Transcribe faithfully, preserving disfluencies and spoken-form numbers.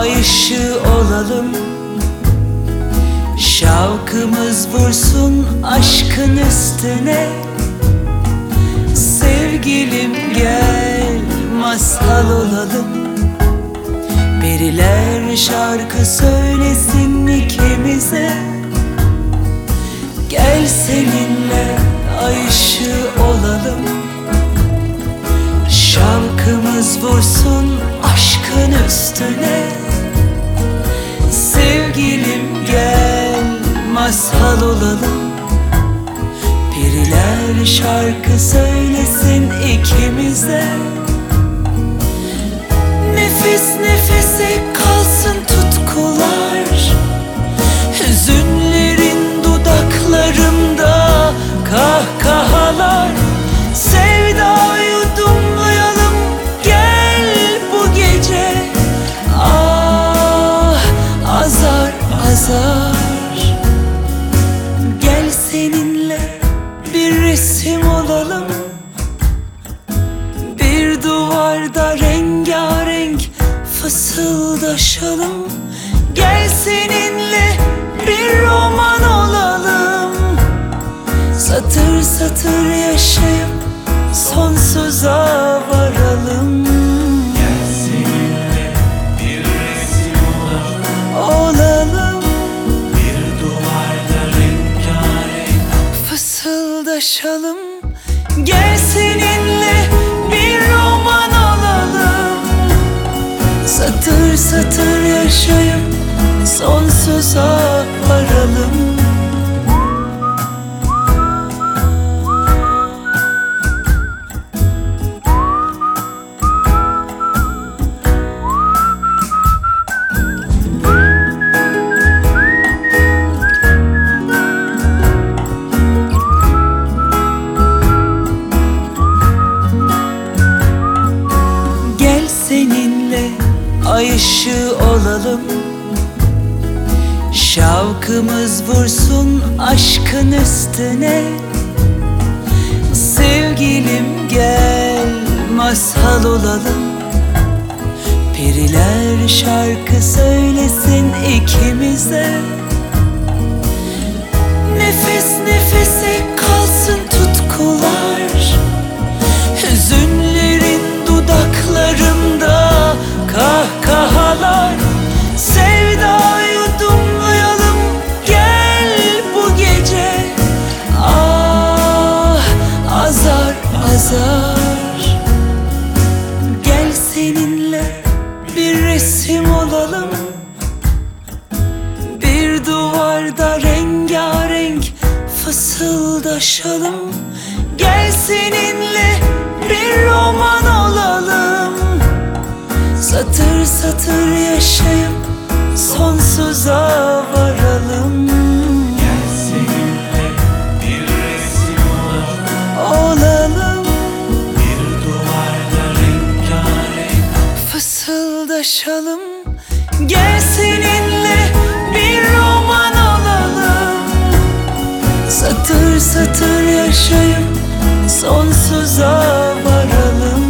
ay ışığı olalım. Şavkımız vursun aşkın üstüne. Sevgilim gel masal olalım. Periler şarkı söylesin ikimize. Gel seninle ay ışığı olalım. Şarkımız vursun aşkın üstüne. Sevgilim gel masal olalım. Periler şarkı söylesin ikimize. Nefes nefese kalsın tutkular. Hüzünlerin dudaklarımda kahkahalar. Sevdayı yudumlayalım gel bu gece. Ah azar azar. Gel seninle bir resim olalım. Bir duvarda rengarenk fısıldaşalım. Gel seninle bir roman olalım. Satır satır yaşayıp sonsuza varalım. Gel seninle bir resim olalım. Olalım. Bir duvarda rengarenk Fısıldaşalım. Gel seninle bir roman olalım. Satır satır yaşayıp sonsuza varalım. Gel seninle ay ışığı olalım. Şavkımız vursun aşkın üstüne. Sevgilim gel masal olalım. Periler şarkı söylesin ikimize. Nefes nefese kalsın tutkular. Hüzünlerin dudaklarımda kahkahalar. Sevdayı yudumlayalım gel bu gece. Ah azar azar. Gel seninle bir resim olalım. Bir duvarda rengarenk fısıldaşalım. Gel seninle bir roman olalım. Satır satır yaşayıp sonsuza varalım. Gel seninle bir resim olalım. Olalım. Bir duvarda rengarenk Fısıldaşalım. Gel seninle bir roman olalım. Satır satır yaşayıp sonsuza varalım.